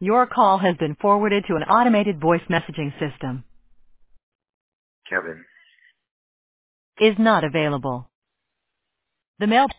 Your call has been forwarded to an automated voice messaging system. Kevin. Is not available. The mail